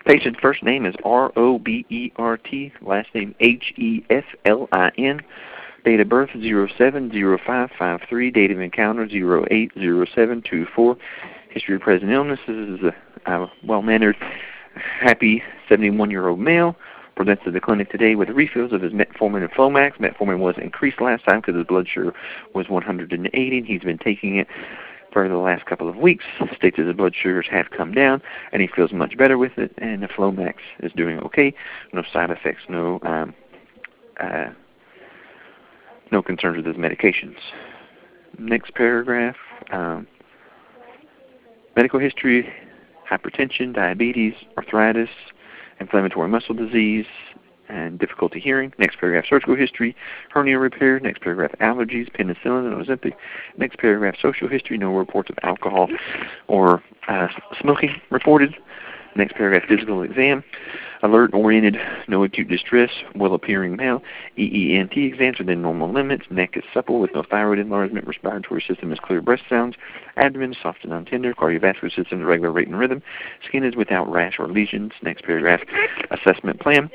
Patient's first name is Robert, last name Heflin. Date of birth 07/05/53. Date of encounter 08/07/24. History of present illness. This is a well-mannered, happy 71-year-old male. Presents to the clinic today with refills of his metformin and Flomax. Metformin was increased last time because his blood sugar was 180, and he's been taking it for the last couple of weeks. States that his blood sugars have come down, and he feels much better with it, and the Flomax is doing okay. No side effects, no concerns with his medications. Next paragraph, medical history, hypertension, diabetes, arthritis, inflammatory muscle disease, and difficulty hearing. Next paragraph, surgical history, hernia repair. Next paragraph, allergies, penicillin and Ozempic. Next paragraph, social history, no reports of alcohol or smoking reported. Next paragraph, physical exam, alert-oriented, no acute distress, well-appearing male, EENT exams within normal limits, neck is supple with no thyroid enlargement, respiratory system is clear, breast sounds, abdomen is soft and non-tender, cardiovascular system is regular rate and rhythm, skin is without rash or lesions. Next paragraph, assessment plan,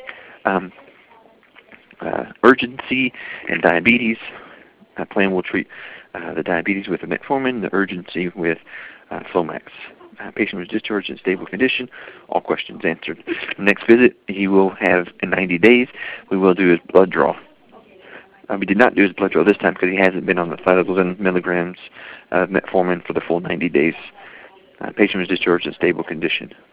urgency and diabetes. A plan will treat the diabetes with the metformin, the urgency with Flomax. Patient was discharged in stable condition. All questions answered. Next visit, he will have in 90 days. We will do his blood draw. We did not do his blood draw this time because he hasn't been on the 1,000 milligrams of metformin for the full 90 days. Patient was discharged in stable condition.